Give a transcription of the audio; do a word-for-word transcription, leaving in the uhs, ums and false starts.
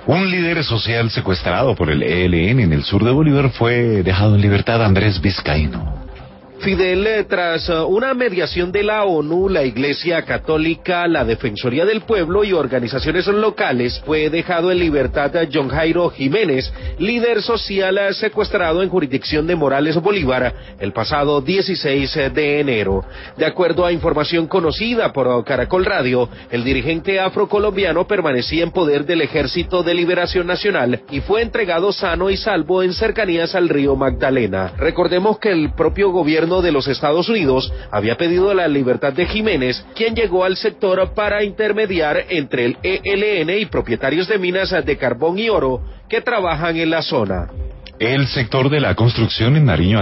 Un líder social secuestrado por el E L N en el sur de Bolívar fue dejado en libertad. Andrés Vizcaíno. Fidel, tras una mediación de la ONU, la Iglesia Católica, la Defensoría del Pueblo y organizaciones locales, fue dejado en libertad a John Jairo Jiménez, líder social secuestrado en jurisdicción de Morales, Bolívar, el pasado dieciséis de enero. De acuerdo a información conocida por Caracol Radio, el dirigente afrocolombiano permanecía en poder del Ejército de Liberación Nacional y fue entregado sano y salvo en cercanías al río Magdalena. Recordemos que el propio gobierno de los Estados Unidos había pedido la libertad de Jiménez, quien llegó al sector para intermediar entre el E L N y propietarios de minas de carbón y oro que trabajan en la zona. El sector de la construcción en Nariño